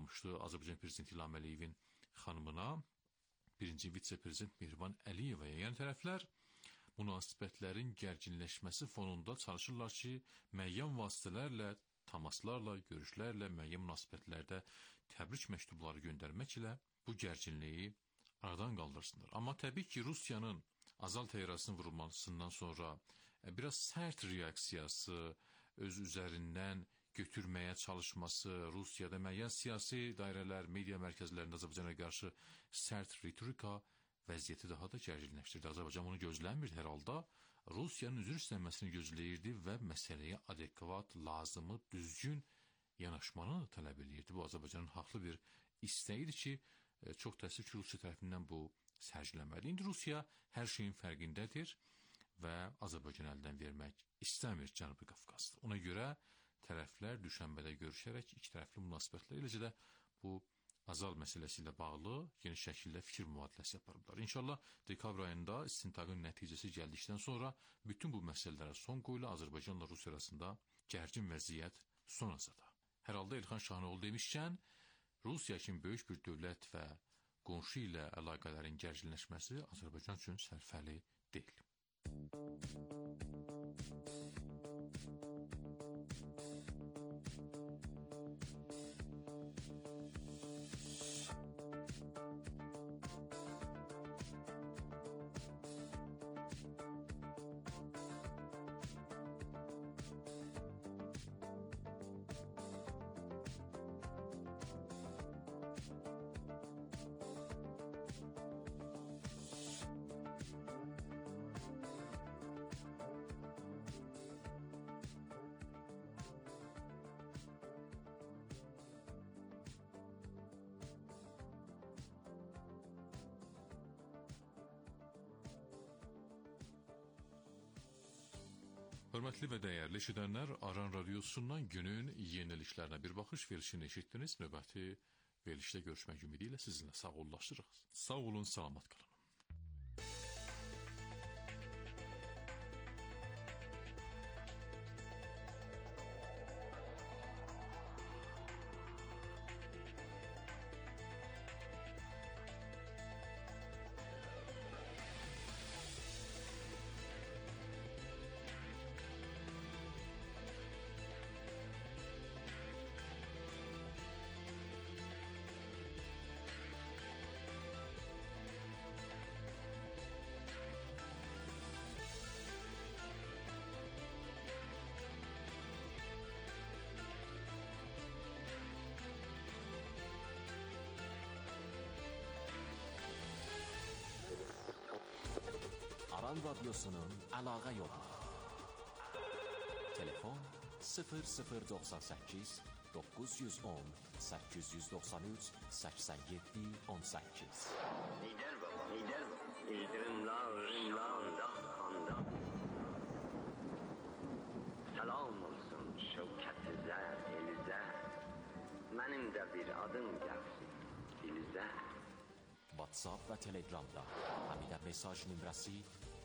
vurmuşdu Azərbaycan prezidenti İlham Əliyevin xanımına, birinci vitse-prezident Mehriban Əliyevaya. Yəni tərəflər münasibətlərin gərginləşməsi fonunda çalışırlar ki, müəyyən vasitələrlə, təmaslarla, görüşlərlə, müəyyən münasibətlərdə təbrik məktubları göndərməklə bu gərginliyi aradan qaldırsınlar. Amma təbii ki, Rusiyanın Azal təyyarəsinin vurulmasından sonra biraz sərt reaksiyası, öz üzərindən götürməyə çalışması, Rusiyada müəyyən siyasi dairələr, media mərkəzlərində Azərbaycana qarşı sərt ritorika vəziyyəti daha da gərginləşdirdi. Azərbaycan bunu gözləmirdi hər halda. Rusiyanın üzr istənməsini gözləyirdi və məsələyə adekvat, lazımı, düzgün yanaşmanı tələb edirdi. Bu Azərbaycanın haqlı bir istəyidir ki, çox təəssüf ki, Rusiya tərəfindən bu sərgilənməli. İndi Rusiya hər şeyin fərqindədir və Azərbaycan əldən vermək istəmir Cənubi Qafqazda. Ona görə tərəflər düşənbədə görüşərək iki tərəfli münasibətlər, eləcə də bu Azal məsələsi ilə bağlı geniş şəkildə fikir mübadiləsi yaparlar. İnşallah dekabr ayında istintaqın nəticəsi gəldikdən sonra bütün bu məsələlərə son qoyula Azərbaycanla Rusiya arasında gərgin vəziyyət son azada. Hər halda İlxan Şahinoğlu demişkən, Rusiya kimi böyük bir dövlət və qonşu ilə əlaqələrin gərginləşməsi Azərbaycan üçün sərfəli deyil. Hörmətli və dəyərli eşidənlər, Aran Radiosundan günün yeniliklərinə bir baxış verilişini eşitdiniz. Növbəti verilişdə görüşmək ümidi ilə sizinlə sağollaşırıq. Sağ olun, salamat qalın. Aran Radyosu'nun əlaqə yolu. Telefon 0098 910 893 87 18. Lider baba, lider baba. İldırımlar kanda. Selam olsun şevketinize, elize. Benim de bir adım gelsin dilize. WhatsApp və Telegramda həmidə mesaj nömrəsi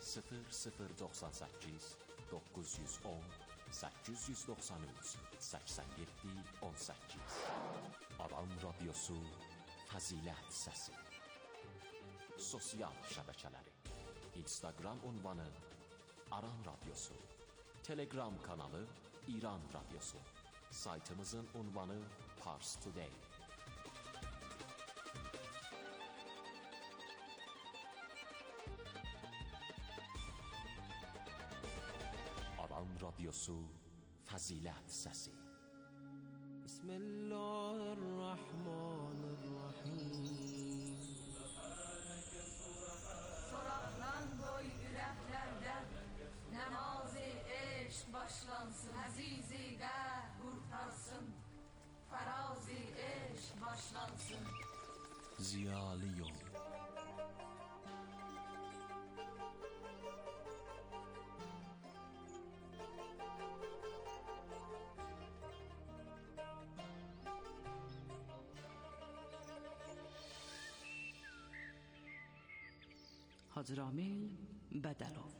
0098 910 893 87 18. Aran Radyosu Fəzilət Səsi. Sosial şəbəkələri: Instagram ünvanı Aran Radyosu, Telegram kanalı İran Radyosu, saytımızın ünvanı Pars Today. Aran Radyosu Fəzilət Səsi. Bismillahirrahmanirrahim. Soraqlan qoy ürəklərdən, nəmazi eşq başlansın, əzizi qəlb qurtarsın, fərazi eşq başlansın. Ziyalı yol. Hacı Ramil Bədəlov.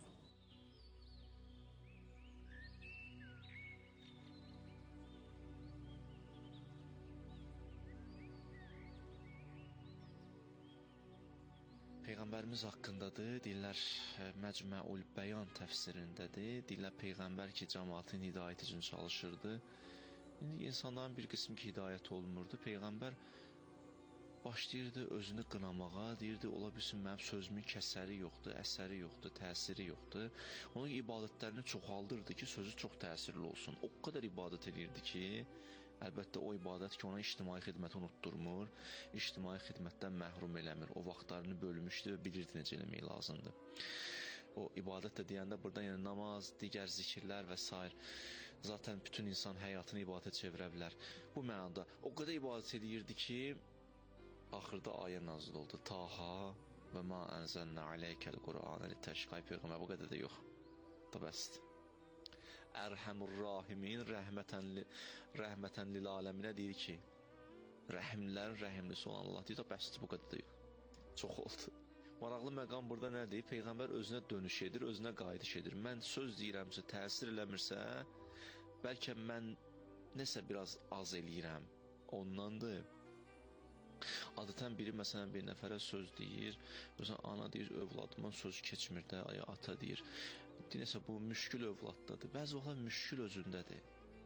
Peyğəmbərimiz haqqındadır. Deyirlər Məcmuul Bəyan təfsirindədir. Deyirlər Peyğəmbər ki, cəmaatın hidayəti üçün çalışırdı. İndi insanların bir qismi ki, hidayət olunmurdu. Peyğəmbər başlayırdı özünü qınamağa, deyirdi, ola bilsin mənim sözümün kəsəri yoxdur, əsəri yoxdur, təsiri yoxdur. Onun ibadətlərini çoxaldırdı ki, sözü çox təsirli olsun. O qədər ibadət edirdi ki, əlbəttə o ibadət ki, ona ictimai xidməti unutturmur, ictimai xidmətdən məhrum eləmir. O vaxtlarını bölmüşdü və bilirdi necə eləmək lazımdır. O ibadət də deyəndə burada yəni namaz, digər zikirlər və s. Zaten bütün insan həyatını ibadətə çevirə bilər. Bu mənada o qədər ibadət edirdi ki, axırda ayə nazil oldu. Taha və ma ənzəlnə aleykəl Qur'anə litəşqay Peyğəmbər bu qədər də yox. Da bəsdir. Ərhəmur rahimin rəhmətən lil aləminə deyir ki, rəhimlərin rəhimlisi olan Allah deyir, da bəsdir bu qədər də yox. Çox oldu. Maraqlı məqam burada nədir? Peyğəmbər özünə dönüş edir, özünə qayıdış edir. Mən söz deyirəmsə, təsir eləmirsə, bəlkə mən nəsə biraz az eləyirəm. Ondandır. Adətən biri məsələn bir nəfərə söz deyir, məsələn ana deyir, övladıma söz keçmir də, aya ata deyir. Deyirsə bu müşkül övladdadır. Bəzi vaxtlar müşkül özündədir.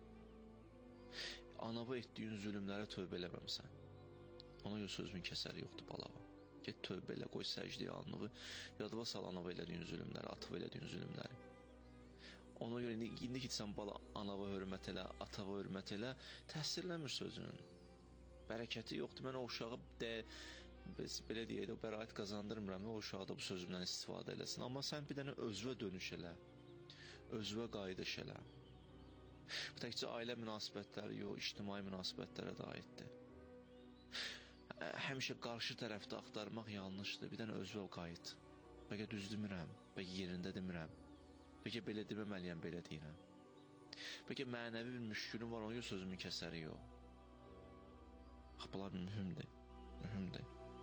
Anava etdiyin zülmlərə tövbə eləməmsən. Ona görə sözümün kəsəri yoxdur balava. Get tövbə elə, qoy səcdiyə alnığı, yadıva sal anava elədiyin zülmləri, atava elədiyin zülmləri. Ona görə indi ki sən bala anava hörmət elə, atava hörmət elə, təsirləmir sözünün. Bərəkəti yoxdur. Mən o uşağı belə deyək, o bəraət qazandırmıram, o uşağı da bu sözümdən istifadə eləsin. Amma sən bir dənə özvə dönüş elə, özvə qayıdış elə. Bu təkcə ailə münasibətləri yox, ictimai münasibətlərə də aiddir. Həmişə qarşı tərəfdə axtarmaq yanlışdır. Bir dənə özvə qayıt. Bəlkə düz demirəm, bəlkə yerində demirəm. Bəlkə belə deməməliyəm, belə deyirəm. Bəlkə mənəvi bir müşkülüm var, onun sözümün kəsəri yox. Bunlar mühümdür, mühümdür.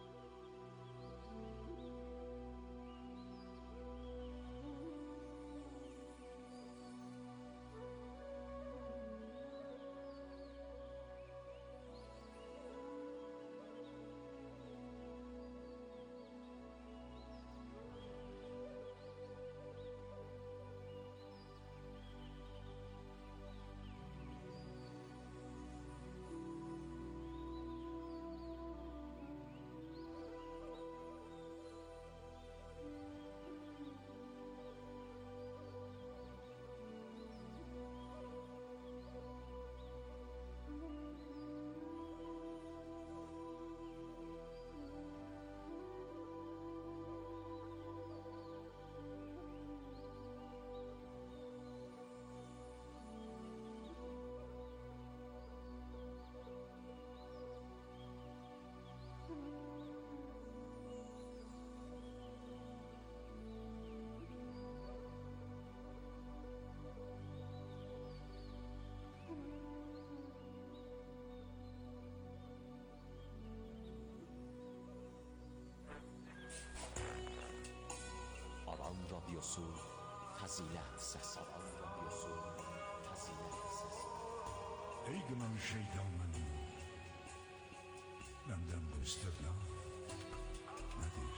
Alan Radyosu Fəzilət Səsi. Alan Radyosu Fəzilət Səsi. Ey qınan şeytan mənim, məndən bu istədilə nədir?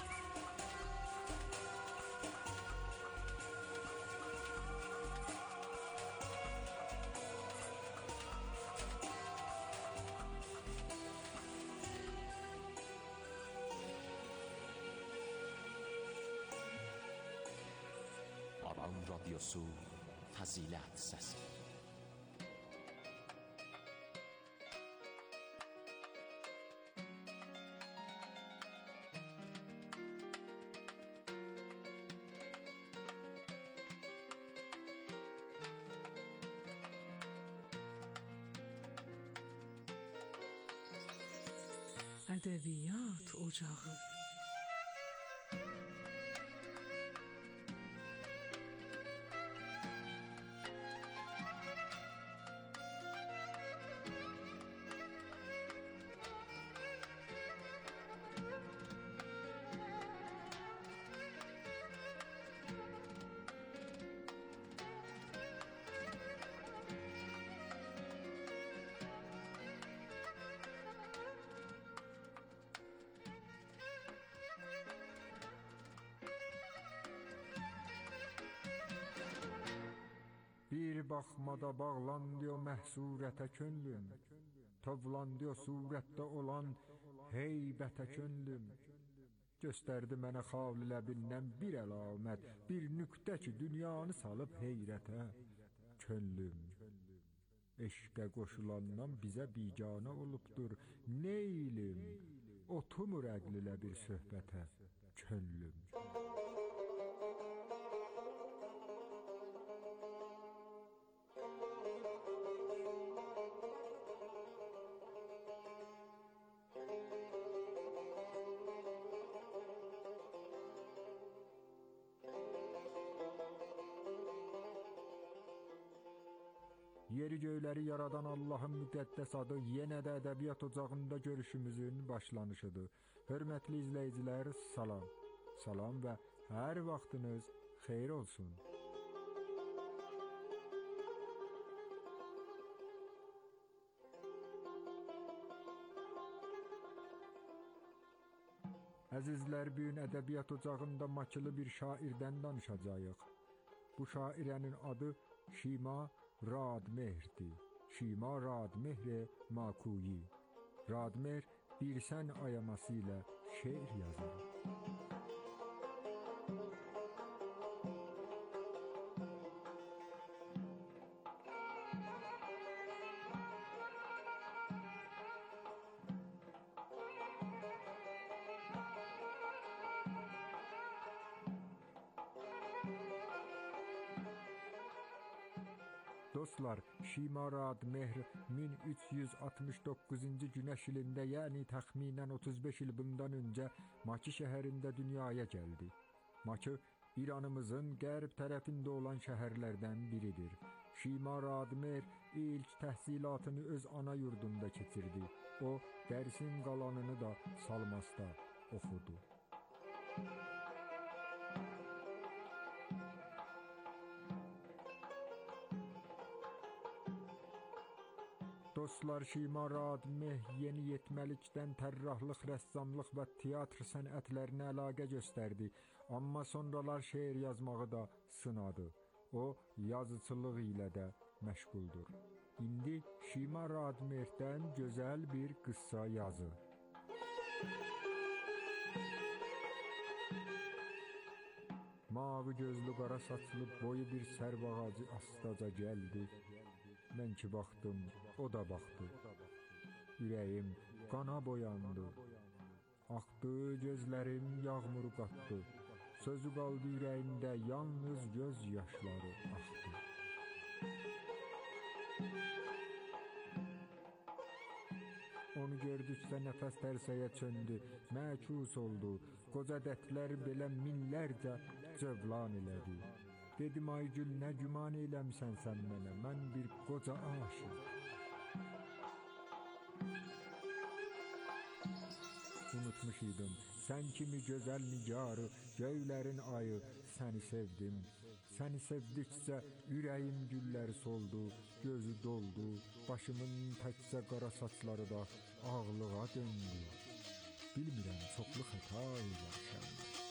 Alan Radyosu Fəzilət Səsi. ədəbiyyat ocağı. Bir baxmada bağlandı o məhsurətə könlüm, tovlandı o surətdə olan heybətə könlüm. Göstərdi mənə xal ləbindən bir əlamət, bir nüqtə ki, dünyanı salıb heyrətə könlüm. Eşqə qoşulandan bizə biganə olubdur neylim, otumur əqlilə bir söhbətə könlüm. Yeri göyləri yaradan Allahın müqəddəs adı yenə də ədəbiyyat ocağında görüşümüzün başlanışıdır. Hörmətli izləyicilər, salam. Salam və hər vaxtınız xeyir olsun. Əzizlər, bu gün ədəbiyyat ocağında Makılı bir şairdən danışacağıq. Bu şairənin adı Şima Radmehr'di. Şima Radmehr Makuyi. Radmehr bir sən ayaması ilə şeir yazır. Dostlar, Şima Radmehr 1369-cu günəş ilində, yəni təxminən 35 il bundan öncə Makı şəhərində dünyaya gəldi. Makı, İranımızın qərb tərəfində olan şəhərlərdən biridir. Şima Radmehr ilk təhsilatını öz ana yurdunda keçirdi. O, dərsin qalanını da Salmasda oxudu. Dostlar, Şima Radmehr yeni yetməlikdən tərrahlıq, rəssamlıq və teatr sənətlərinə əlaqə göstərdi. Amma sonralar şeir yazmağı da sınadı. O, yazıçılıq ilə də məşğuldur. İndi Şima Radmehrdən gözəl bir qıssa yazı. Mavi gözlü, qara saçlı, boyu bir sərv ağacı astaca gəldi. Mən ki baxdım, o da baxdı. Ürəyim qana boyandı. Axdı gözlərim, yağmur qatdı. Sözü qaldı ürəyimdə, yalnız göz yaşları axdı. Onu gördükcə nəfəs tərsəyə çöndü, məkus oldu. Qoca dətlər belə minlərcə cövlan elədi. Dedim, ay gül, nə güman eləmisən sən mənə, mən bir qoca aşıq. Unutmuş idim, sən kimi gözəl nigarı, göylərin ayı, səni sevdim. Səni sevdikcə ürəyim güllər soldu, gözü doldu, başımın təkcə qara saçları da ağlığa döndü. Bilmirəm, çoxlu xəta eləmişəm.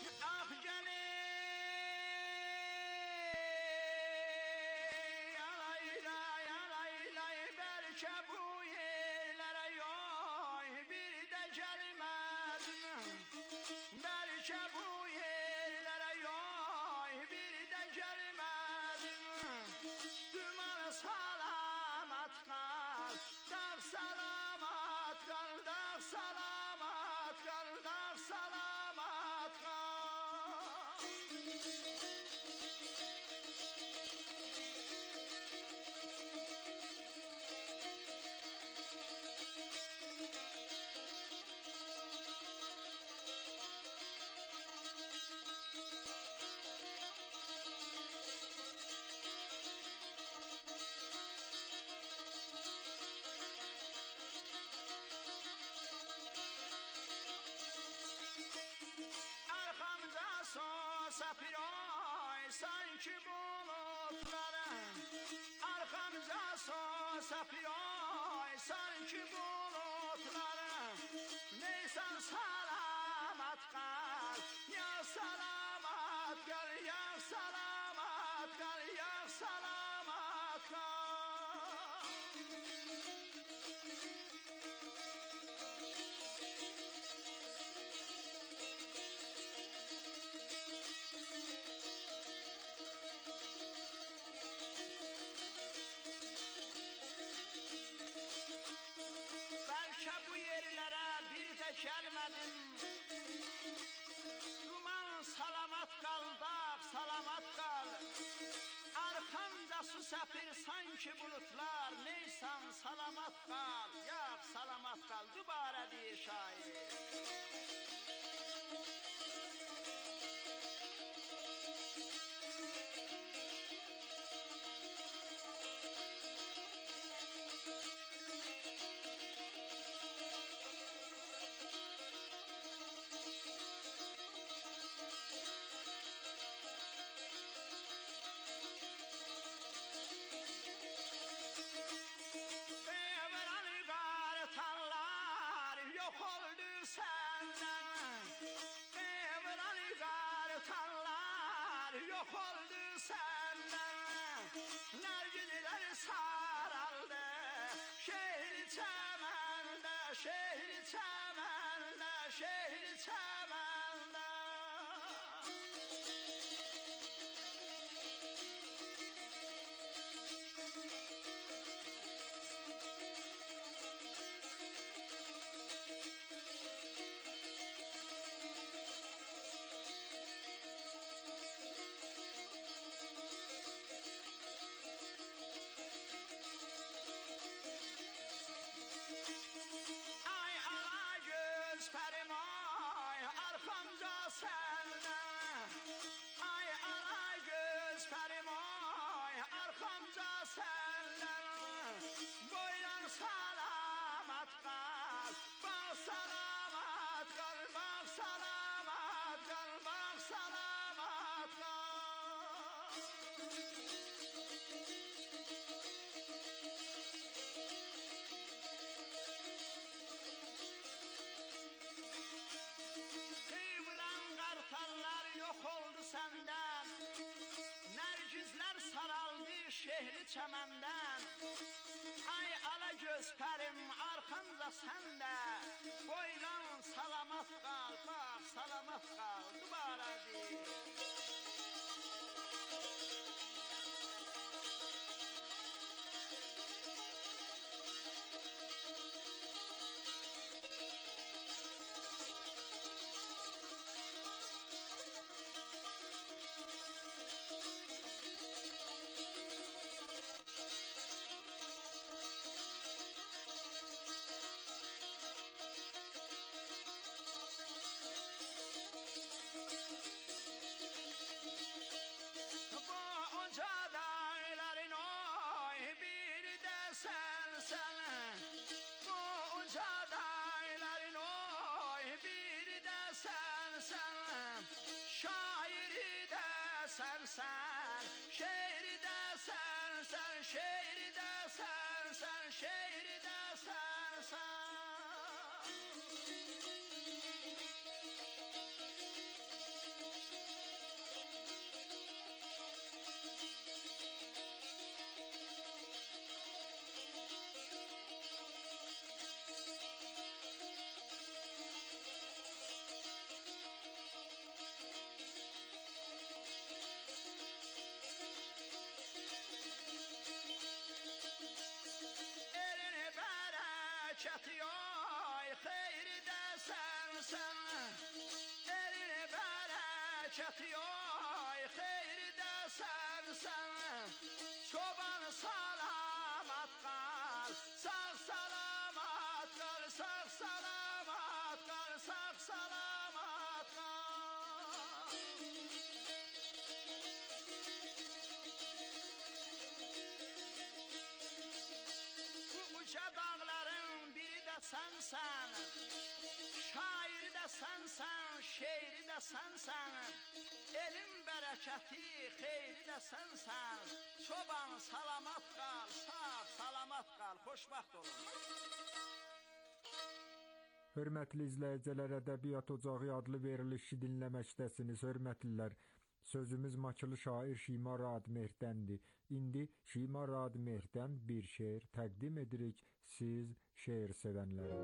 Sapiray sanki bulutların, arkamıza son sapiray sanki bulutların. Neysen salamat kal, ya salamat kal, ya salamat kal, ya salamat gelmedim. Duman salamat kal, dağ salamat kal. Arkamda su sepir sanki bulutlar. Neysan salamat kal, yak salamat kal. Dubara diye şair. Şehri çemende, şehri çemende. Şehri çemenden. Ay ala göz perim arkamda sende. Boylan salamat kal, bak salamat kal. Dubara değil. Şehri de sen, şehri de sen, şehri de sen. Çatıyor, xeyri de sen. Elini bere çatıyor, xeyri de sen. Çoban salamat kal, sağ salamat kal, sağ salamat kal, sağ salamat kal. Bu uca dağların biri de sensen. Şairi de sensen, şeiri de sensen. Elin bereketi, xeyri de sensen. Çoban salamat kal, sağ salamat kal, xoşbaxt olun. Hörmətli izləyicilər, Ədəbiyyat Ocağı adlı verilişi dinləməkdəsiniz, hörmətlilər. Sözümüz Makılı şair Şimar Radmehdəndir. İndi Şimar Radmehddən bir şeir təqdim edirik siz şeir sevənlərə.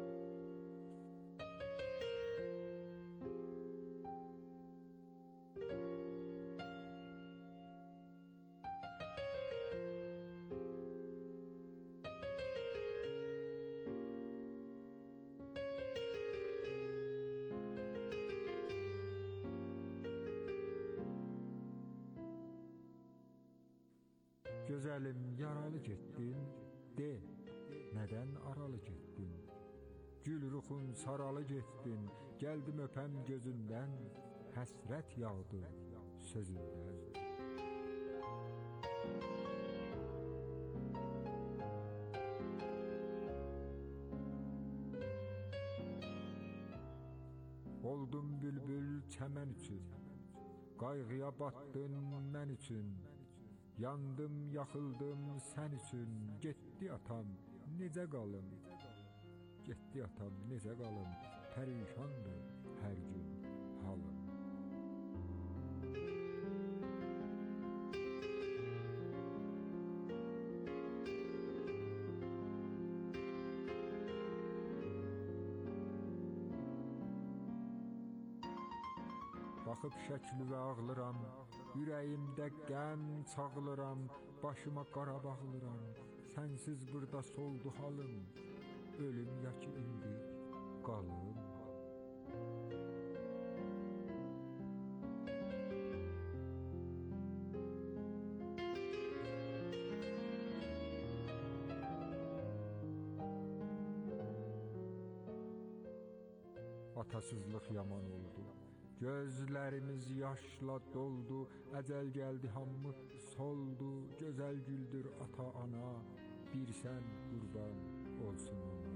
gözəlim yaralı getdin, de, nədən aralı getdin? Gül ruxun saralı getdin, gəldim öpəm gözündən, həsrət yağdı sözündən. Oldum bülbül çəmən üçün, qayğıya batdın mən üçün, yandım, yaxıldım sən üçün, getdi atam, necə qalım? Getdi atam, necə qalım? Pərişandır hər gün halım. Baxıb şəklüvə ağlıram, ürəyimdə qəm çağlıram, başıma qara bağlıram, sənsiz burada soldu halım, ölüm ya ki indi qalım. Atasızlıq yaman oldu, gözlərimiz yaşla doldu, əcəl gəldi hamı soldu, gözəl güldür ata-ana, bir sən qurban olsun ona.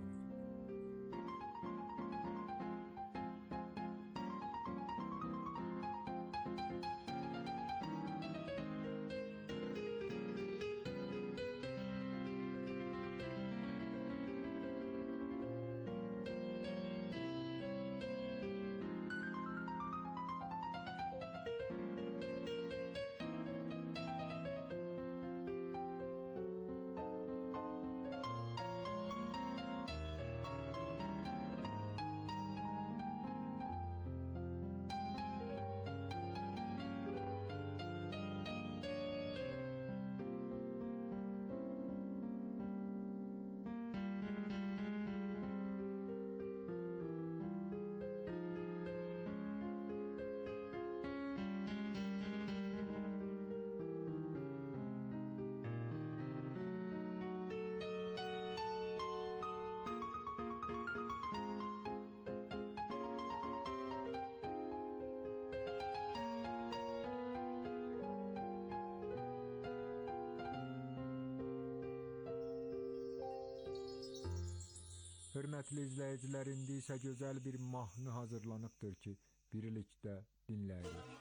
Hörmətli izləyicilər, indi isə gözəl bir mahnı hazırlanıbdır ki, birlikdə dinləyirik.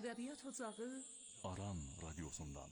Ədəbiyyat Ocağı Aran Radyosu'ndan.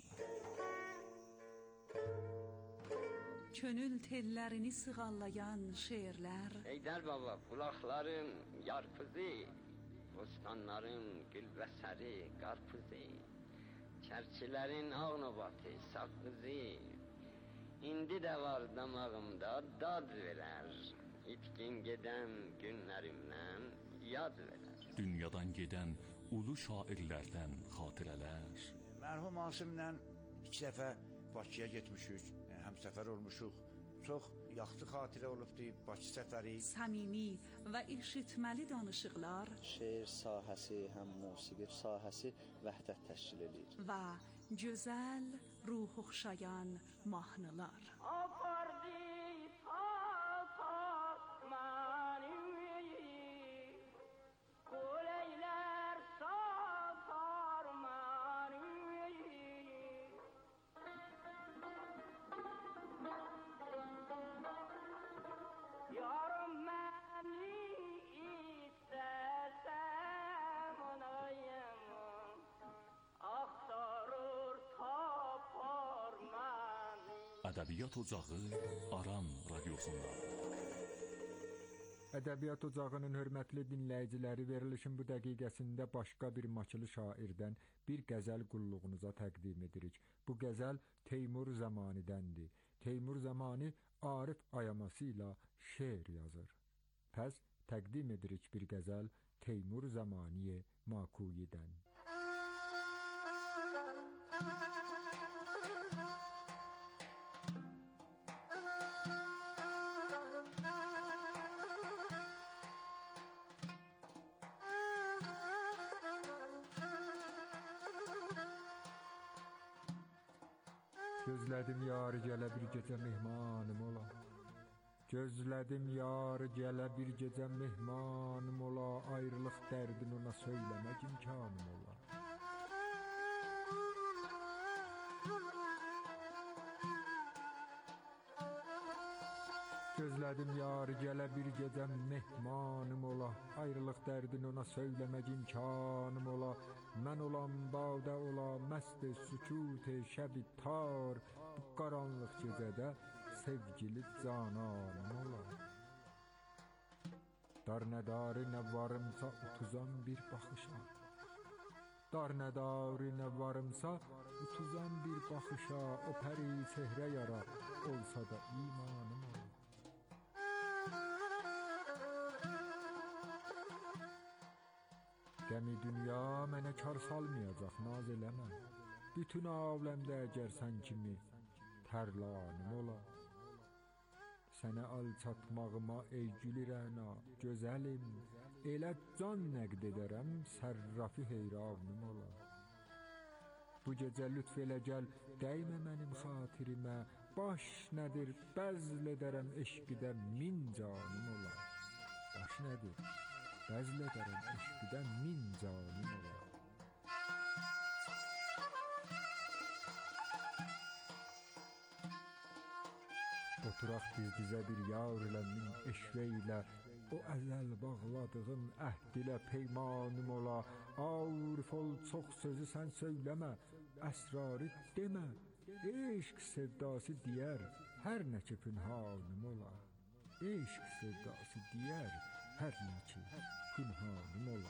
Könül tellərini sığallayan şeirlər, Heydər baba, bulaqların yarpızı, bostanların gül və səri qarpızı, çərçilərin ağnobatı, saqqızı, indi də var damağımda dad verər, itkin gedən günlərimdən yad verər. Dünyadan gedən ulu şairlərdən xatirələr. Mərhum Asimlə 2 dəfə Bakıya getmişik, həmsəfər olmuşuq. Çox yaxşı xatirə olubdu Bakı səfəri. səmimi və eşitməli danışıqlar Şeir sahəsi, həm musiqi sahəsi vəhdət təşkil edir. və gözəl, ruh oxşayan mahnılar. Apardı sağ məni, qoleylər satar məni. Yarım məni istəsəm onayım, axtarır tapar məni. Ədəbiyyat Ocağı Aran Radyosu'ndan. Ədəbiyyat Ocağının hörmətli dinləyiciləri, verilişin bu dəqiqəsində başqa bir Maçılı şairdən bir qəzəl qulluğunuza təqdim edirik. Bu qəzəl Teymur Zamanidəndir. Teymur Zamani Arif ayaması ilə şeir yazır. Pəs təqdim edirik bir qəzəl Teymur Zamaniyə Makuyidən. Gözlədim yarı gələ bir gecə mehmanım ola. Gözlədim yarı gələ bir gecə mehmanım ola. Ayrılıq dərdini ona söyləmək imkanım ola. Gözlədim yarı gələ bir gecə mehmanım ola. Ayrılıq dərdini ona söyləmək imkanım ola. Mən olan bağda ola, məst-i sükut-i şəb-i tar. Bu qaranlıq gecədə sevgili cananım ola. Dar nədari nə varımsa utuzan bir baxışa. Dar nədari nə varımsa utuzan bir baxışa. O pəri çehrə yara olsa da imanım ola. Qəmi dünya mənə kar salmayacaq, naz eləmə. Bütün aləmdə əgər sən kimi tərlanım ola. Sənə alçatmağıma ey gülü rəna, gözəlim, elə can nəqd edərəm, sərrafi heyranım ola. Bu gecə lütf elə gəl, dəymə mənim xatirimə, baş nədir, bəzl edərəm eşqidə min canım ola. Baş nədir? Bəzl edərəm eşqidə min canım ola. Oturaq diz-dizə bir yar ilə min eşvə ilə, o əzəl bağladığım əhd ilə peymanım ola. Arif ol, çox sözü sən söyləmə, əsrarı demə, eşq sevdası deyər, hər nə ki pünhanım ola. Eşq sevdası deyər, hər nə ki pünhanım ola.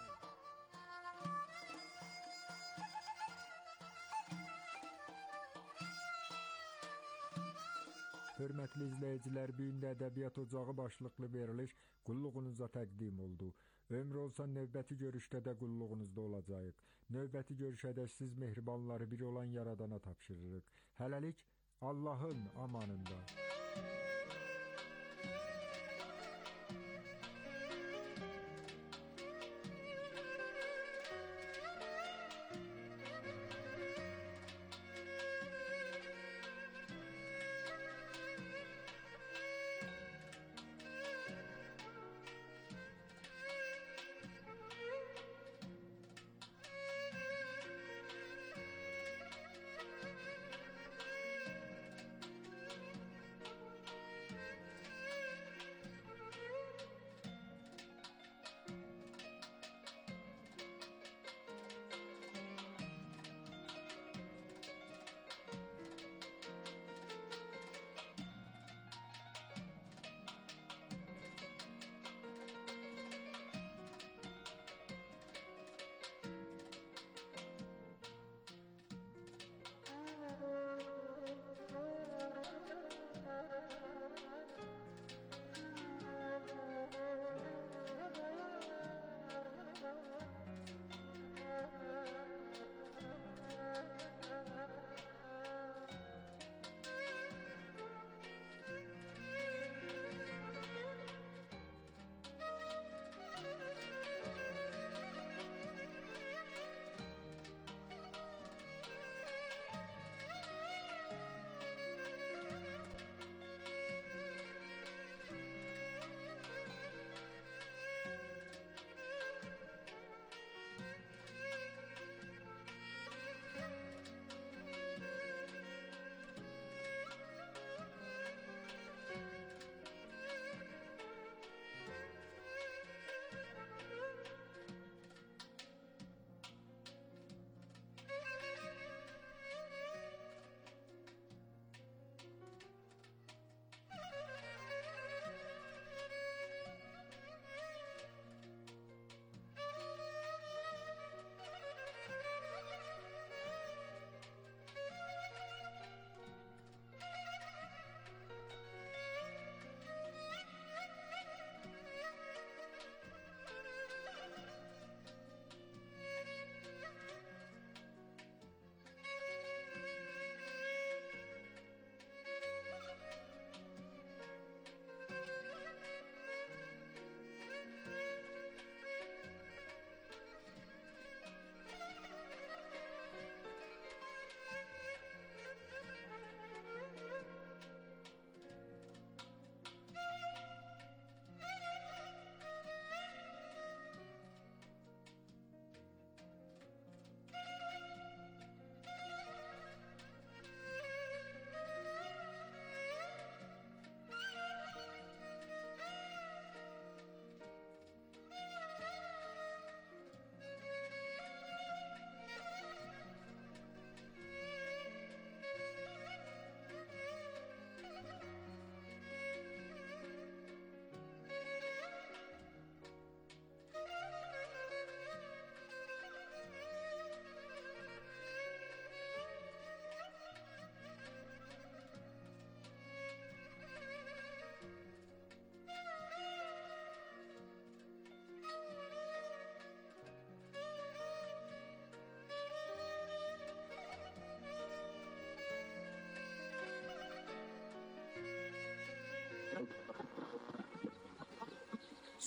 Hörmətli izləyicilər, bu gün də Ədəbiyyat Ocağı başlıqlı veriliş qulluğunuza təqdim oldu. Ömür olsa növbəti görüşdə də qulluğunuzda olacağıq. Növbəti görüşədə siz mehribanları bir olan yaradana tapşırırıq. Hələlik Allahın amanında.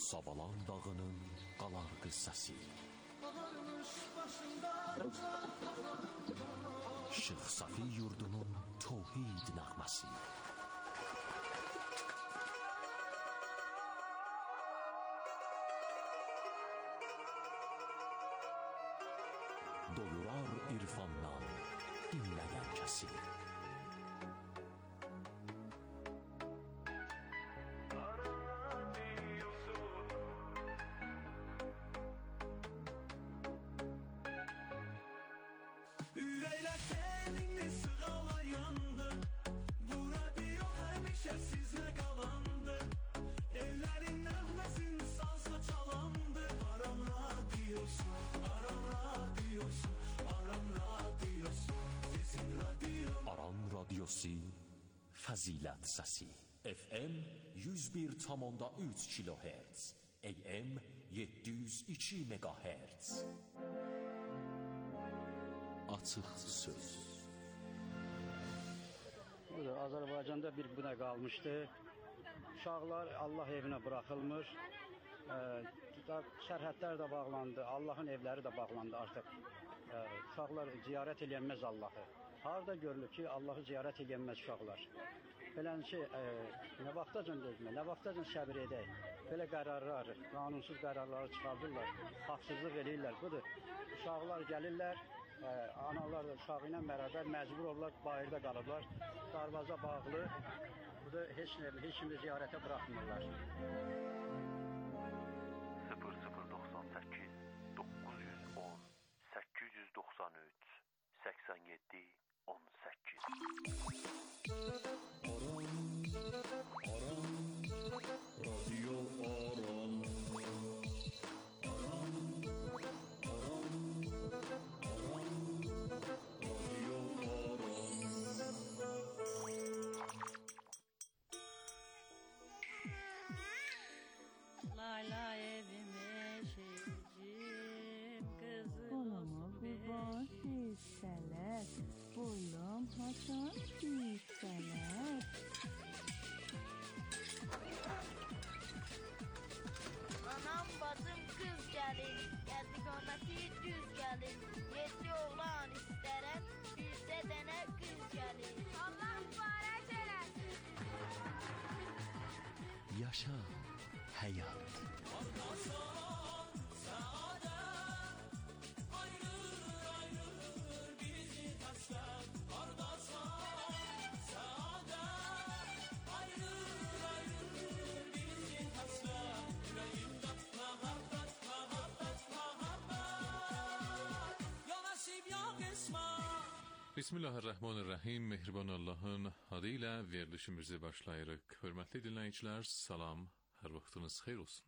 Sabalan dağının qalar qıssası. Şeyx Safi yurdunun tövhid nəğməsi. Doyurar irfandan dinləyən kəsin. Ürəklər səninlə sığalayandı, bu radio həmişə sizlə qalandı. Ellərin nəğməsin salsa çalandı. Aram radiosu, Aram radiosu, Aram radiosu, sizin radio. Aram radiosu, fəzilət səsi. FM 101,3 kHz, AM 702 MHz. Açıq söz. Azərbaycanda bir buna qalmışdı. Uşaqlar Allah evinə buraxılmır. Sərhədlər də bağlandı. Allahın evləri də bağlandı artıq. Uşaqlar ziyarət edilməz Allahı. Harada görülür ki, Allahı ziyarət edilməz uşaqlar. Beləncə, nə vaxtacan dözmə, nə vaxtacan səbir edək. Belə qərarlar, qanunsuz qərarları çıxardırlar, haqsızlıq edirlər. Budur, uşaqlar gəlirlər, analar da uşağı ilə bərabər məcbur olurlar, bayırda qalıblar. Darvaza bağlı, burada heç kimi ziyarətə buraxmırlar. 0098 910 893 87 18. Radio Aram. Layla evime şehircim kızım kurban hisseler boyum haçan hisseler. Anam bacım kız gelin, geldi konası düz gelin. Yedi oğlan isterem, yüzde dene kız gelin. Allah mübarek eylesin. Yaşa həyat. Bismillahirrahmanirrahim. Mehriban Allahın adı ilə verilişimizi başlayırıq. Hörmətli dinləyicilər, salam, hər vaxtınız xeyir olsun.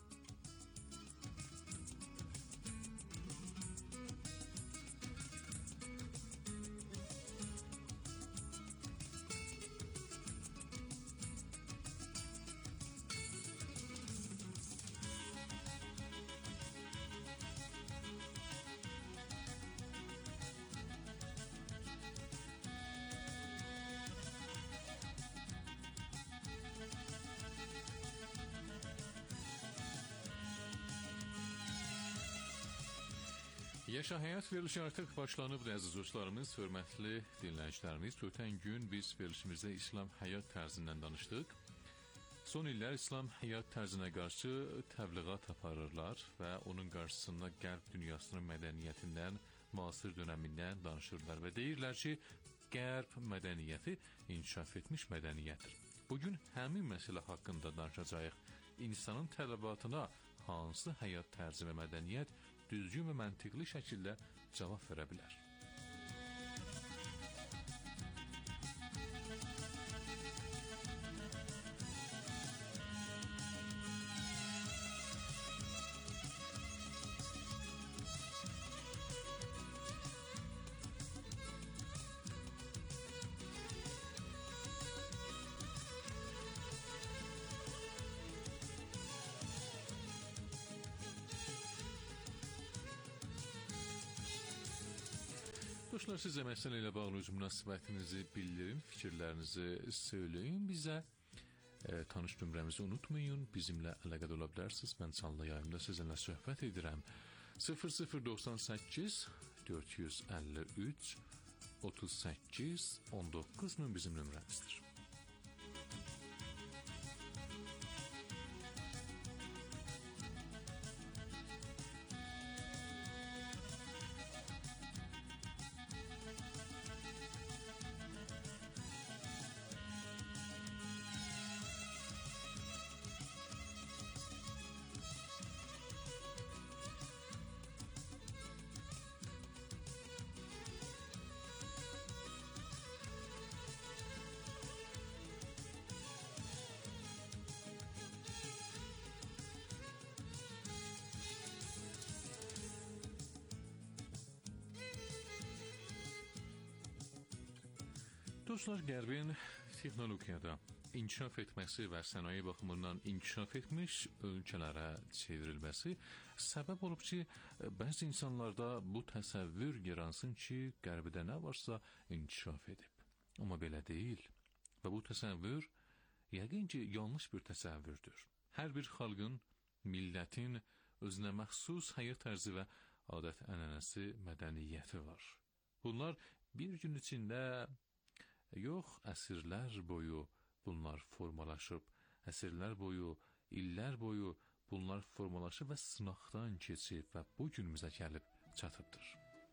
Yaşa Həyat verilişi artıq başlanıbdır, əziz dostlarımız, hörmətli dinləyicilərimiz. Ötən gün biz verilişimizdə İslam həyat tərzindən danışdıq. Son illər İslam həyat tərzinə qarşı təbliğat aparırlar və onun qarşısında Qərb dünyasının mədəniyyətindən, müasir dönəmindən danışırlar və deyirlər ki, Qərb mədəniyyəti inkişaf etmiş mədəniyyətdir. Bugün həmin məsələ haqqında danışacağıq. İnsanın tələbatına hansı həyat tərzi və mədəniyyət düzgün və məntiqli şəkildə cavab verə bilər? Dostlar, sizə məsələ ilə bağlı öz münasibətinizi bildirin, fikirlərinizi söyləyin bizə. tanış nömrəmizi unutmayın, bizimlə əlaqədə ola bilərsiniz. Mən canlı yayımda sizinlə söhbət edirəm. 0098 453 38 19 bizim nömrəmizdir. Dostlar, Qərbin texnologiyada inkişaf etməsi və sənaye baxımından inkişaf etmiş ölkələrə çevrilməsi səbəb olub ki, bəzi insanlarda bu təsəvvür yaransın ki, Qərbidə nə varsa inkişaf edib. Amma belə deyil və bu təsəvvür yəqin ki, yanlış bir təsəvvürdür. Hər bir xalqın, millətin özünə məxsus həyat tərzi və adət-ənənəsi, mədəniyyəti var. Bunlar bir gün içində yox, əsrlər boyu bunlar formalaşıb, əsrlər boyu, illər boyu bunlar formalaşıb və sınaqdan keçib və bu günümüzə gəlib çatıbdır.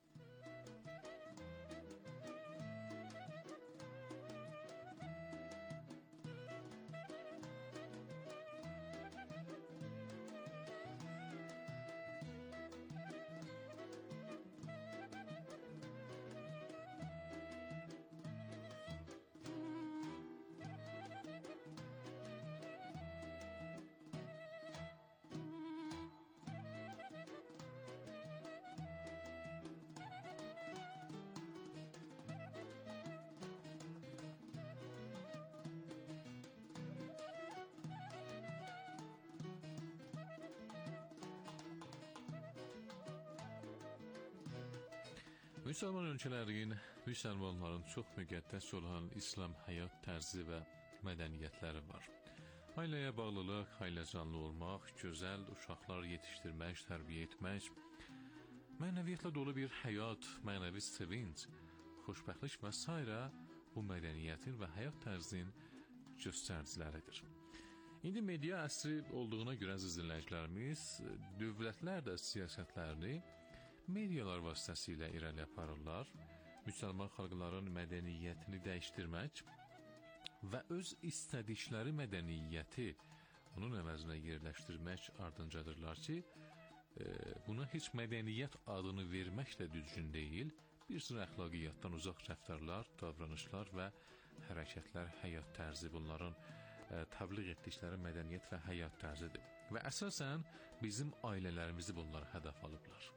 Müsəlman ölkələrin, müsəlmanların çox müqəddəs olan İslam həyat tərzi və mədəniyyətləri var. Ailəyə bağlılıq, ailəcanlı olmaq, gözəl uşaqlar yetişdirmək, tərbiyə etmək, mənəviyyətlə dolu bir həyat, mənəvi sevinç, xoşbəxtlik və s. bu mədəniyyətin və həyat tərzinin göstəriciləridir. İndi media əsri olduğuna görə əziz dinləyicilərimiz, dövlətlər də siyasətlərini medialar vasitəsilə irəli aparırlar, müsəlman xalqların mədəniyyətini dəyişdirmək və öz istədikləri mədəniyyəti onun əvəzinə yerləşdirmək ardınca,dırlar ki, buna heç mədəniyyət adını vermək də düzgün deyil, bir sıra əxlaqiyyatdan uzaq rəftarlar, davranışlar və hərəkətlər, həyat tərzi bunların təbliğ etdikləri mədəniyyət və həyat tərzidir. Və əsasən bizim ailələrimizi bunlar hədəf alıblar.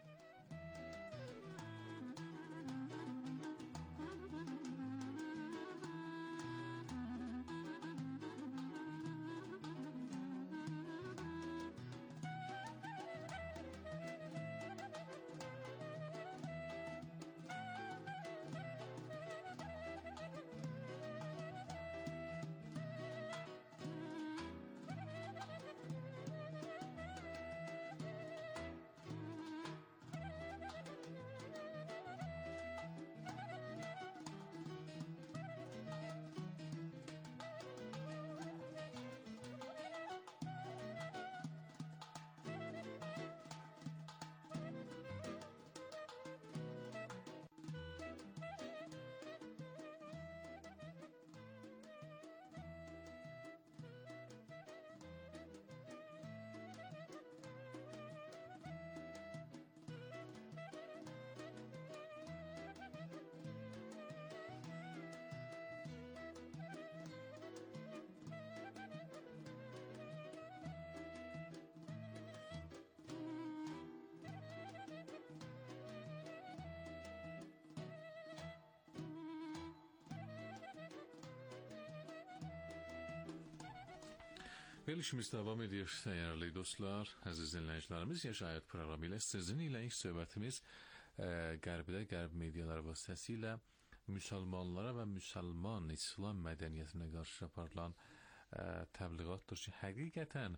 Verilişimiz davam edir, dəyərli dostlar, əziz dinləyicilərimiz, Yaşayət proqramı ilə sizin ilə ilk söhbətimiz Qərbidə, Qərb mediaları vasitəsilə müsəlmanlara və müsəlman İslam mədəniyyətinə qarşı aparılan təbliğatdır ki, həqiqətən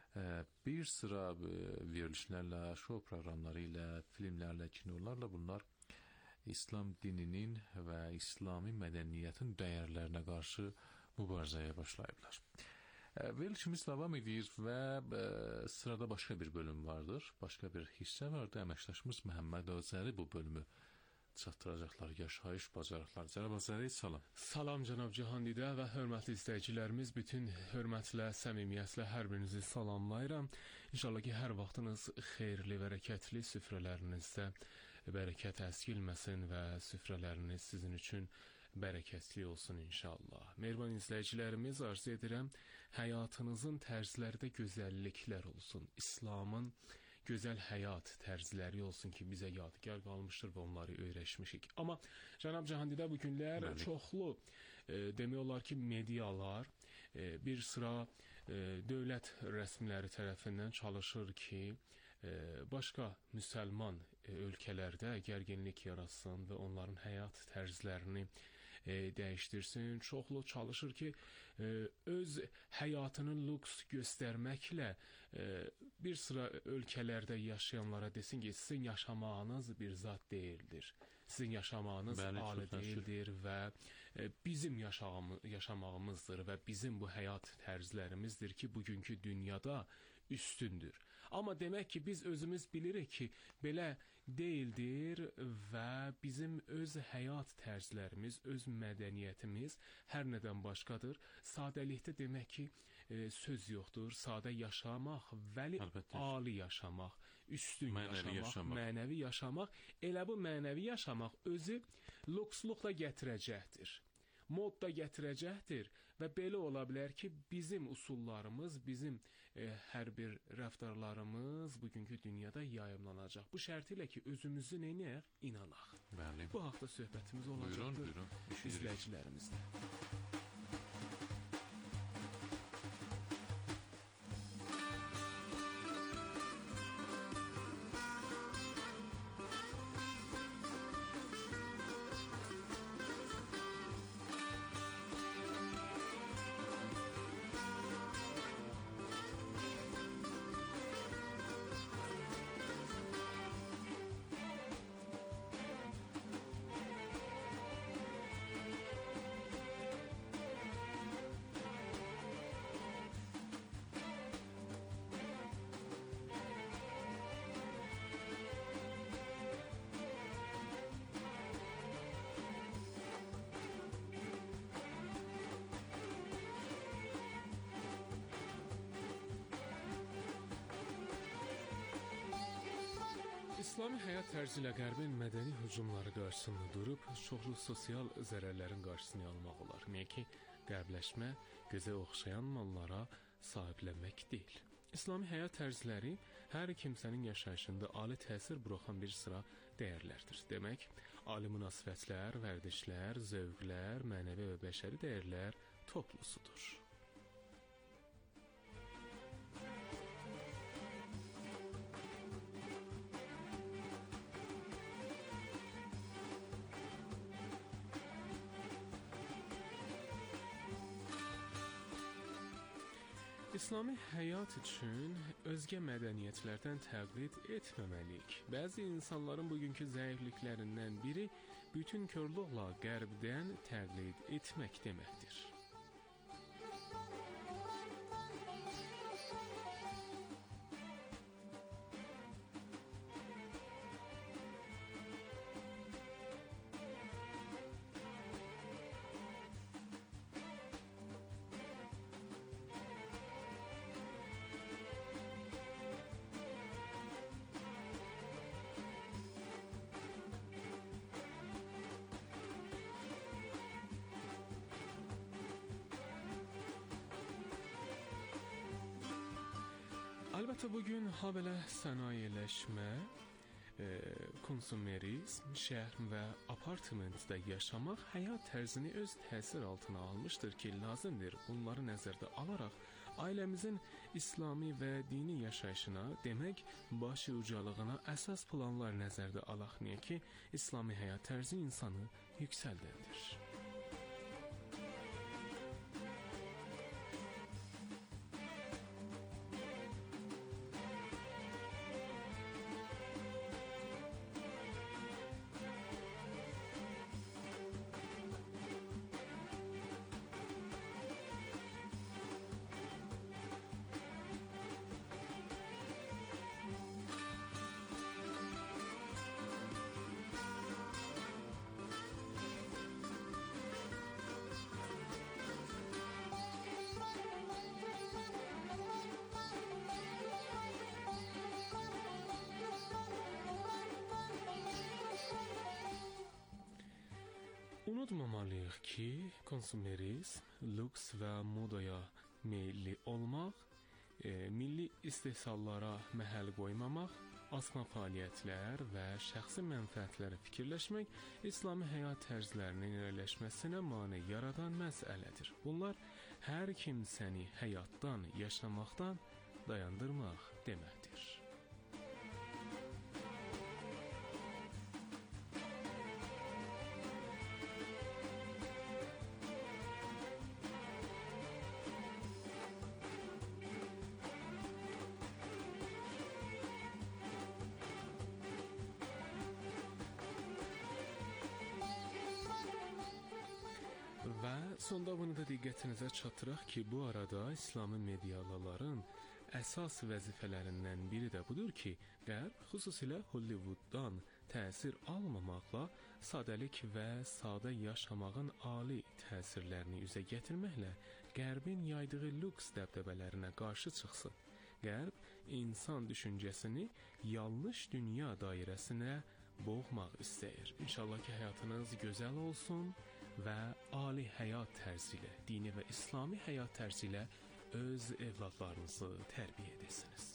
bir sıra verilişlərlə, şou proqramları ilə, filmlərlə, kinolarla bunlar İslam dininin və İslami mədəniyyətin dəyərlərinə qarşı mübarizəyə başlayıblar. Verilişimiz davam edir və sırada başqa bir bölüm vardır, başqa bir hissə vardır. Əməkdaşımız Məhəmməd Azəri bu bölümü çatdıracaqlar. Yaşayış bacarıqları. Cənab Azəri, salam. Salam cənab Cihandidə və hörmətli izləyicilərimiz, bütün hörmətlə, səmimiyyətlə hər birinizi salamlayıram. İnşallah ki, hər vaxtınız xeyirli, bərəkətli, süfrələrinizdə bərəkət əskilməsin və süfrələriniz sizin üçün bərəkətli olsun inşallah. Mehriban izləyicilərimiz, arzu edirəm, həyatınızın tərzlərdə gözəlliklər olsun. İslamın gözəl həyat tərzləri olsun ki, bizə yadigar qalmışdır və onları öyrəşmişik. Amma cənab Cihandidə bu günlər çoxlu demək olar ki, medialar bir sıra dövlət rəsmiləri tərəfindən çalışır ki, başqa müsəlman ölkələrdə gərginlik yaratsın və onların həyat tərzlərini dəyişdirsin. Çoxlu çalışır ki, öz həyatını lüks göstərməklə bir sıra ölkələrdə yaşayanlara desin ki, sizin yaşamağınız bir zat deyildir. Sizin yaşamağınız ali deyildir və bizim yaşamağımızdır və bizim bu həyat tərzlərimizdir ki, bugünkü dünyada üstündür. Amma demək ki, biz özümüz bilirik ki, belə deyildir və bizim öz həyat tərzlərimiz, öz mədəniyyətimiz hər nədən başqadır. Sadəlikdə demək ki, söz yoxdur. Sadə yaşamaq, vəli ali yaşamaq, üstün yaşamaq, mənəvi yaşamaq, elə bu mənəvi yaşamaq özü lüksluqla gətirəcəkdir. Mod da gətirəcəkdir və belə ola bilər ki, bizim usullarımız, bizim hər bir rəftarlarımız bugünkü dünyada yayımlanacaq. Bu şərti ilə ki, özümüzü neyinəyək? İnanaq. Bəli. Bu haqda söhbətimiz olacaqdır izləyicilərimizlə. İslami həyat tərzi ilə qərbin mədəni hücumları qarşısında durub, çoxlu sosial zərərlərin qarşısını almaq olar. Niyə ki, qərbləşmə gözə oxşayan mallara sahiblənmək deyil. İslami həyat tərzləri hər kimsənin yaşayışında ali təsir buraxan bir sıra dəyərlərdir. Demək, ali münasibətlər, vərdişlər, zövqlər, mənəvi və bəşəri dəyərlər toplusudur. İslami həyat üçün özgə mədəniyyətlərdən təqlid etməməliyik. Bəzi insanların bugünkü zəifliklərindən biri bütün körlüqlə qərbdən təqlid etmək deməkdir. Əlbəttə bugün habelə sənayeləşmə, konsumerizm, şəhər və apartmentdə yaşamaq həyat tərzini öz təsir altına almışdır ki, lazımdır bunları nəzərdə alaraq ailəmizin İslami və dini yaşayışına, demək, başı ucalığına əsas planlar nəzərdə alaq. Niyə ki, İslami həyat tərzi insanı yüksəldəndir. unutmalıyıq ki, konsumerizm, lüks və modaya meyilli olmaq, milli istehsallara məhəl qoymamaq, asma fəaliyyətlər və şəxsi mənfəətləri fikirləşmək İslami həyat tərzlərinin irəliləşməsinə mane yaradan məsələdir. Bunlar hər kimsəni həyatdan, yaşamaqdan dayandırmaq deməkdir. Sonda bunu da diqqətinizə çatdıraq ki, bu arada İslami medialıların əsas vəzifələrindən biri də budur ki, Qərb, xüsusilə Hollywooddan təsir almamaqla sadəlik və sadə yaşamağın ali təsirlərini üzə gətirməklə Qərbin yaydığı lüks dəbdəbələrinə qarşı çıxsın. Qərb insan düşüncəsini yanlış dünya dairəsinə boğmaq istəyir. İnşallah ki, həyatınız gözəl olsun və ali həyat tərzi ilə, dini və İslami həyat tərzi ilə öz evladlarınızı tərbiyə edəsiniz.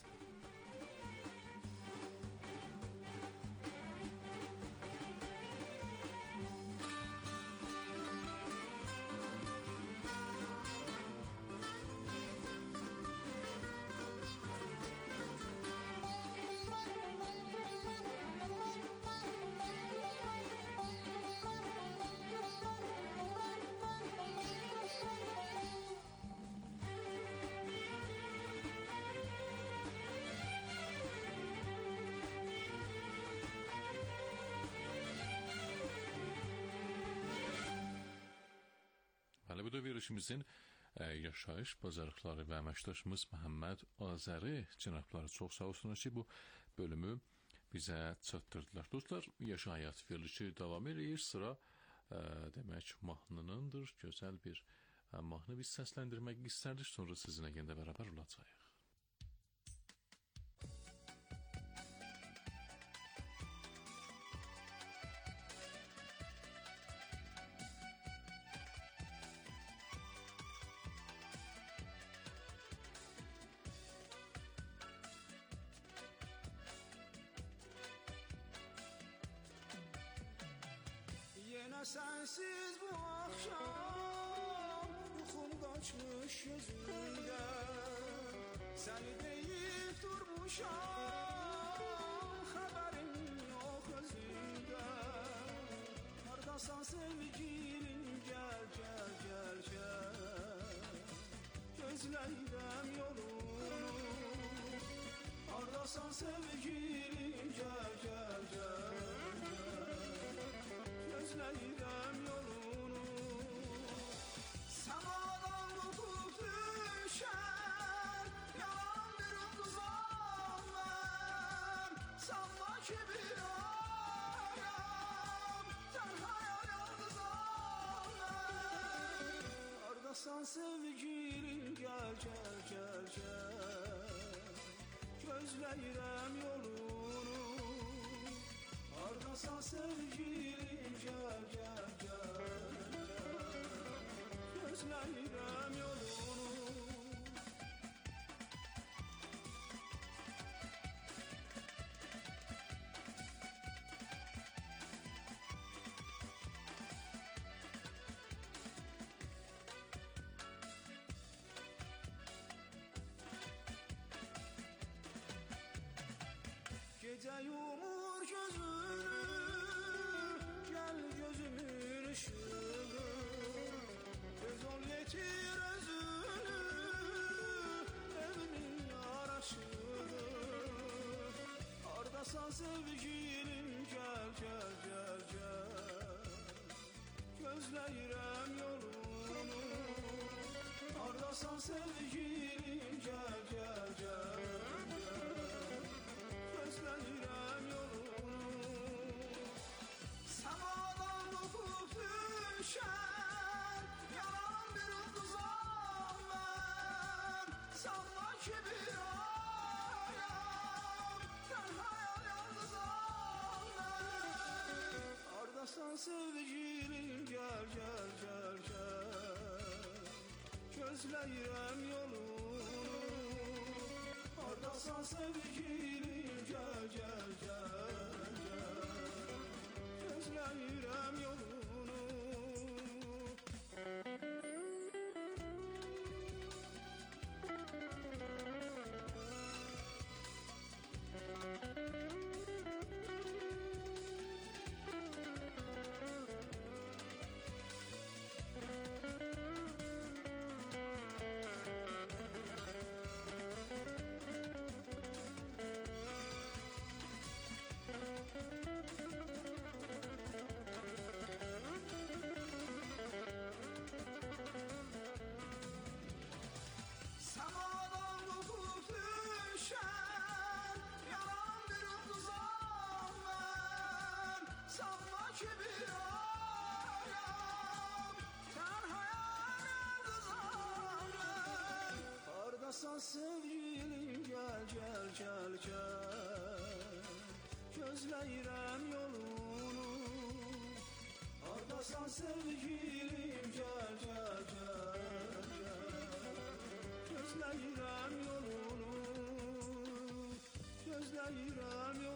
Bu da verilişimizin yaşayış bazarlıqları və əməkdaşımız Məhəmməd Azəri cənabları çox sağ olsunlar ki, bu bölümü bizə çatdırdılar. Dostlar, yaşayış verilişi davam edir. Sıra demək mahnınındır. Gözəl bir mahnı biz səsləndirmək istərdik. Sonra sizinlə yenə bərabər olacağıq. Yine sensiz bu akşam yuxum kaçmış gözümden. Seni deyip durmuşam, haberim yok özünden. Hardasan sevgilim, gel gel gel gel, gözleydem yolunu. Hardasan sevgilim, gel gel gel, gözleydem yolunu. Semadan tutup düşer yalan bir uzak ben. Sanma ki bir ayam tenhaya yalnızam ben. Hardasan sevgilim, gel gel gel gel, gözleydem yolunu. Hardasan sevgilim, gel gel gel, gözleydem yolunu. Gece yumur gözünü, gel gözümün ışığı. Göz ol getir özünü, evimin yaraşığı. Hardasan sevgilim, gel gel gel gel, gözleyrem yolunu. Hardasan sevgilim, gel gel gel, gözleyrem yolunu. Semadan tutup düşer yalan bir uzak ben. Sanma ki bir ayam tenhaya yalnızam ben. Hardasan sevgilim, gel gel gözləyirəm yolunu. Hardasan sevgilim, gəl, gəl, gəl, gəl. Gözləyirəm yolunu. Hardasan sevgilim, gəl, gəl, gəl, gəl. Gözləyirəm yolunu. Hardasan sevgilim, gəl, gəl, gəl, gəl. Gözləyirəm yolunu. Gözləyirəm yolunu.